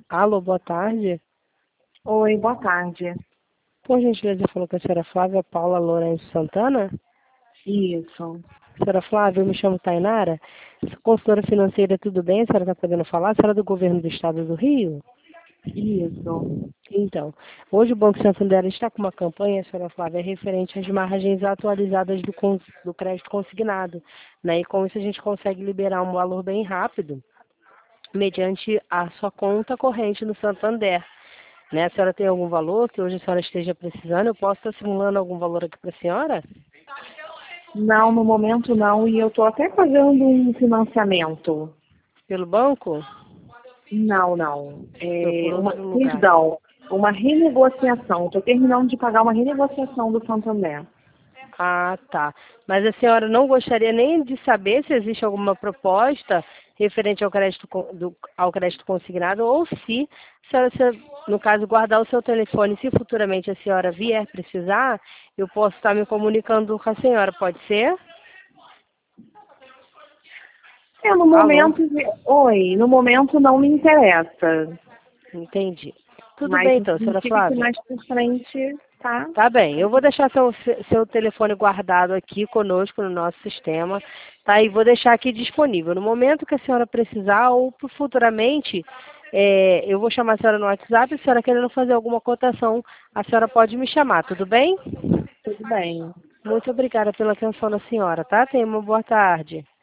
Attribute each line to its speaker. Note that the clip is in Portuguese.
Speaker 1: Alô, boa tarde.
Speaker 2: Oi, boa tarde.
Speaker 1: Por gentileza, falou com a senhora Flávia Paula Lourenço Santana?
Speaker 2: Isso,
Speaker 1: Senhora Flávia, eu me chamo Tainara. Sou consultora financeira, tudo bem? A senhora está podendo falar? A senhora é do governo do estado do Rio?
Speaker 2: isso.
Speaker 1: Então, hoje o Banco Santander está com uma campanha, senhora Flávia, referente às margens atualizadas do crédito consignado, né? E com isso a gente consegue liberar um valor bem rápido, mediante a sua conta corrente no Santander. Né? A senhora tem algum valor que hoje a senhora esteja precisando? Eu posso estar simulando algum valor aqui para a senhora?
Speaker 2: Não, no momento não, e eu estou até fazendo um financiamento.
Speaker 1: Pelo banco?
Speaker 2: Não.
Speaker 1: Ou por outro lugar?
Speaker 2: Perdão, uma renegociação. Estou terminando de pagar uma renegociação do Santander.
Speaker 1: Ah, tá. Mas a senhora não gostaria nem de saber se existe alguma proposta referente ao crédito consignado ou se a senhora, no caso, guardar o seu telefone, se futuramente a senhora vier precisar, eu posso estar me comunicando com a senhora, pode ser?
Speaker 2: No
Speaker 1: Alô?
Speaker 2: momento, oi, no momento não me interessa.
Speaker 1: Entendi. Tudo
Speaker 2: Mas
Speaker 1: bem
Speaker 2: isso
Speaker 1: então, senhora
Speaker 2: significa que
Speaker 1: Flávia.
Speaker 2: mais por frente, tá?
Speaker 1: Tá bem, eu vou deixar seu telefone guardado aqui conosco no nosso sistema, tá? E vou deixar aqui disponível. No momento que a senhora precisar ou futuramente, eu vou chamar a senhora no WhatsApp, se a senhora querendo fazer alguma cotação, a senhora pode me chamar, tudo bem?
Speaker 2: Tudo bem.
Speaker 1: Muito obrigada pela atenção da senhora, tá? Tenha uma boa tarde.